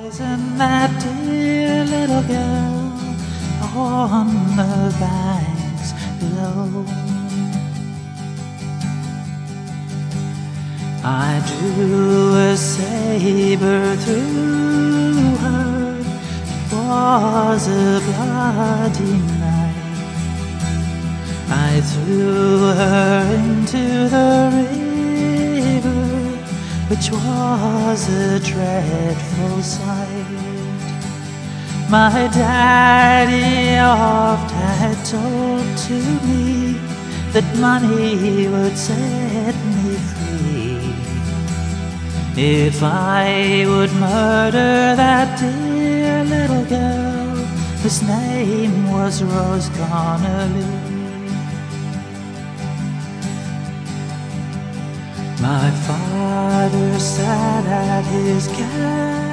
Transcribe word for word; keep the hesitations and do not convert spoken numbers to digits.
Isn't that dear little girl on the banks below? I drew a saber through her. It was a bloody night. I threw her into the river, which was a dreadful sight. My daddy oft had told to me that money would set me free if I would murder that dear little girl whose name was Rose Connolly. My father sat at his cabin